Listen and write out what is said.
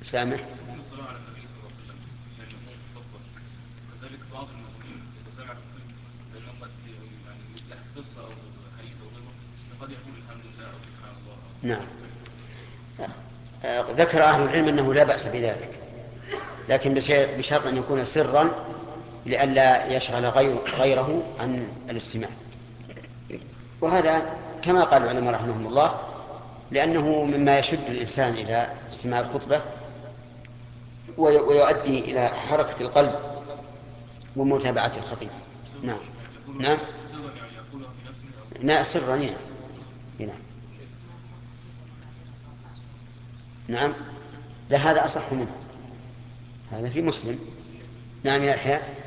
سامح. الصلاة على النبي صلى الله عليه وسلم يعني يكون خطبة، وكذلك بعض المسلمين إذا سمع الخطيب فإنه قد يعني يحكي قصة أو حديث أو غيره، فقد يقول الحمد لله أو سبحان الله أو نعم. ذكر أهل العلم أنه لا بأس بذلك، لكن بشرط أن يكون سرا لئلا يشغل غيره عن الاستماع. وهذا كما قال العلماء رحمهم الله، لأنه مما يشد الإنسان إلى استماع الخطبة ويؤدي إلى حركة القلب ومتابعة الخطيب. نعم. نعم. سرا يعني يقولها في نفسه أو لا، سرا. نعم. نعم. نعم. لا، هذا أصح منه، هذا في مسلم. نعم يا يحيى.